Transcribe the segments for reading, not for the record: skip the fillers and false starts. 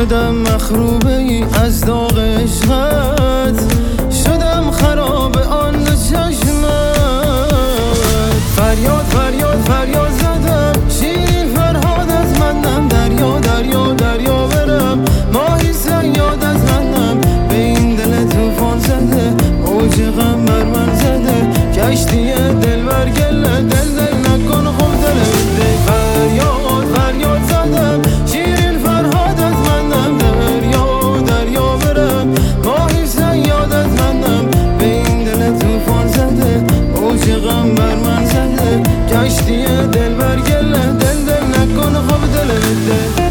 شدم مخروبه ای از داغ عشقت، شدم خراب آن چشمت. فریاد فریاد فریاد زدم، شیرین فرهاد از منم، دریا دریا دریا برم، ماهی صیاد از منم، به این دل طوفان زده، اوج غم بر من زده، کشتی دلبر گله، دل نکن خوب دل بده. فریاد فریاد زدم، شیرین فرهاد از منم، دریا دریا برم، ماهی صیاد از منم، به این دل طوفان زده، اوج غم بر من زده، کشتی دلبر گله، دل نکن خوب دل بده.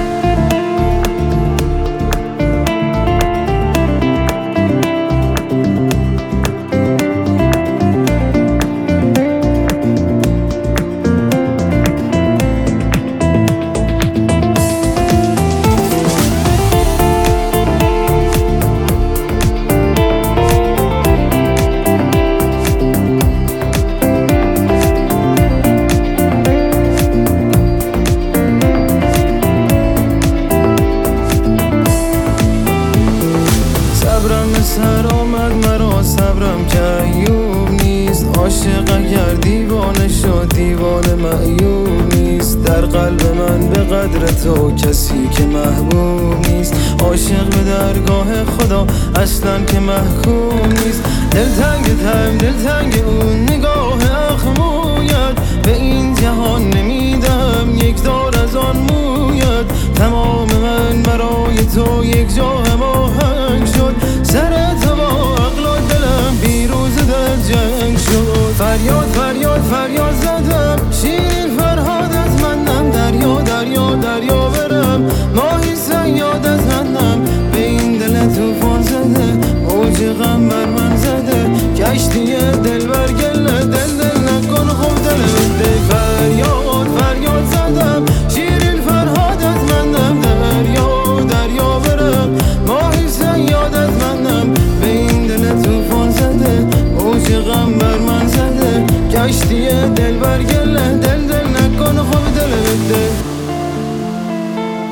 سر آمد مرا صبرم که ایوب نیست، عاشق اگر دیوانه شد دیوانه معیوب نیست، در قلب من به قدر تو کسی که محبوب نیست، عاشق به درگاه خدا اصلا که محکوم نیست. دلتنگ تم دلتنگ اون نگاه اخمویت، به این جهان نمیدم یک دار از آن مویت، تمام من برای تو یک جا هماهنگ شد، سر تو با عقل و دلم پیروز در جنگ شد. فریاد فریاد فریاد زدم، شیرین فرهاد از منم، دریا دریا دریا برم، ماهی صیاد از منم، به این دل طوفان زده، اوج غم بر من زده، کشتی دلبر گله، دل نکن خوب دل بده. فریاد فریاد زدم، شیرین فرهاد از منم، دریا دریا برم، ماهی صیاد از منم، به این دل طوفان زده، اوج غم بر من زده، کشتی دلبر گله، دل نکن خوب دل بده.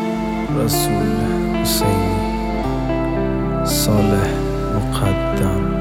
رسول حسینی صالح مقدم